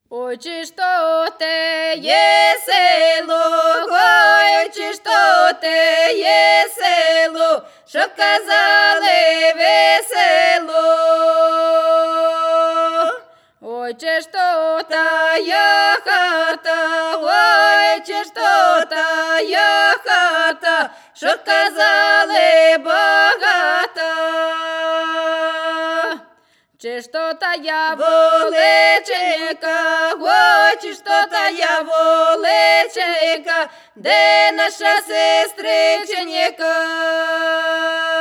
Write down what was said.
Ой, чи ж то те є село, ой, чи ж то те є село, що казали весело. Ой, чи ж то тая хата, ой, чи ж то тая хата, що казали багата. Чи ж то тая волеченька, ой, чи ж то тая волеченька, де наша сестриченька?